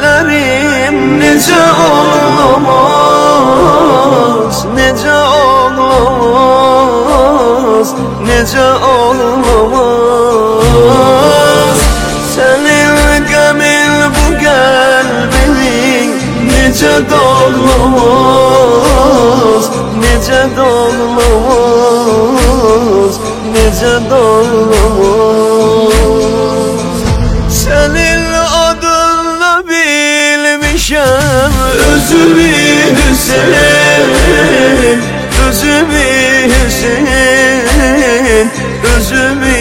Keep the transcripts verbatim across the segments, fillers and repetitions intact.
ellerim necə ağlamaz, necə ağlamaz, necə ağlamaz. Sənin qəmin bu qəlbini necə dağlamaz, necə dağlamaz, necə dağlamaz. Sənin adınla bilmişəm özümü Hüseyin, özümü Hüseyin, özümü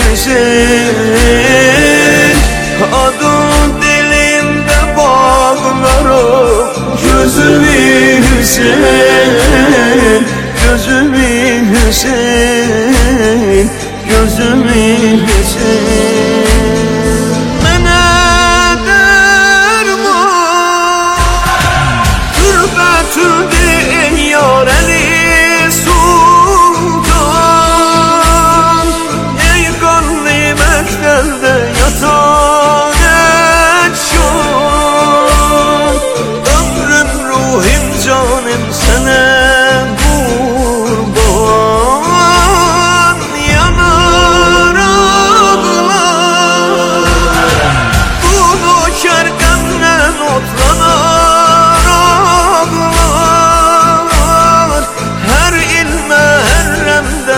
Hüseyin. Adın dilimdə bağlarım gözümü Hüseyin, gözümü Hüseyin, gözümü Hüseyin. Mənə dərman qürbətündür ey yar Əli Sultan. Ey qanlı məktəbdə yatan ətşan, ömrüm, ruhim, canım sənə qurban. Yanar ağlar bu nökər qəmdən otlanar ağlar. Hər ilmə hərrəmdə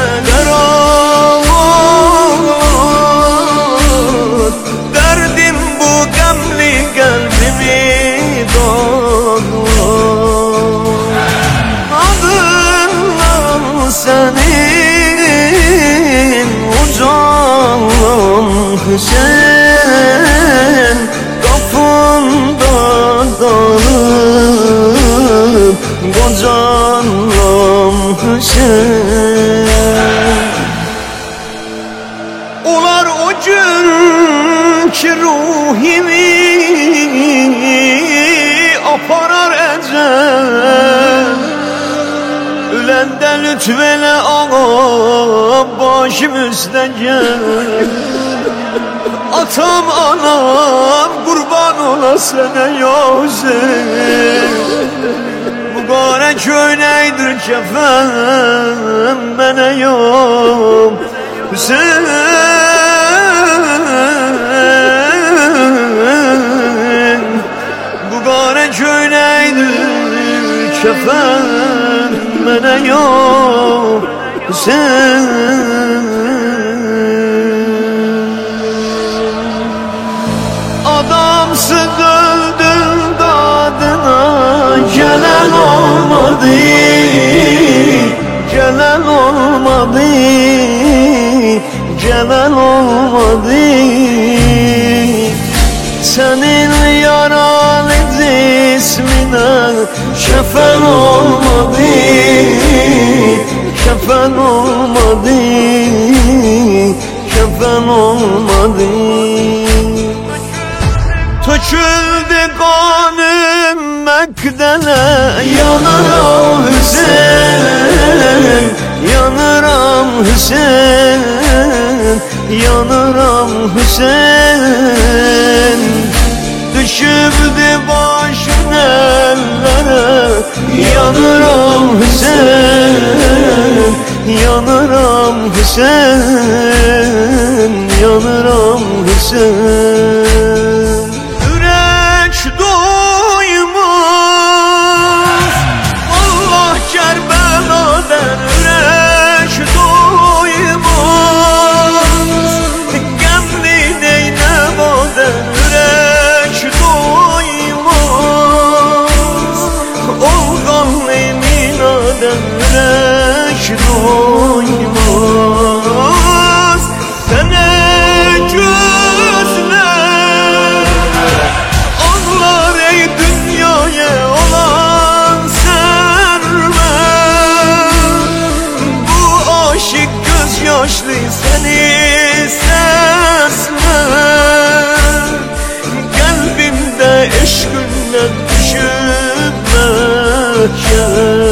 qərar, dərdim bu qəmli qəlbimi dağlar. Adınla sənin ucalan Hüseyin, qapında qalıb qocalan Hüseyin. Olar o gün ki ruhimi aparar əcəl, öləndə lütf elə ağam başım üstə gəl. Atam, anam qurban ola sənə ya Hüseyin. Bu qara köynəkdir kəfən mənə ya Hüseyin. Bu qara köynəkdir kəfən mənə ya Hüseyin. Adamsın öldün dadına gelen olmadı, gelen olmadı, gelen olmadı. Senin yaralı cismine kefen olmadı, kefen olmadı, kefen olmadı. Töküldü kanım Mekdele, yanıram Hüseyin, yanıram Hüseyin, yanıram Hüseyin. Düşübdü başın ellere, yanıram Hüseyin, yanıram Hüseyin, yanıram Hüseyin. Doymaz Allah Kerbela'dan ürək doymaz, qəmli Neynəvadan ürək doymaz, ol qanlı Minadan ürək doymaz. Sənə gözlər ağlar ey dünyaya olan sərvər, bu aşık gözyaşlı səni səslər. Qəlbimdə eşqinlə düşüb məhkəm,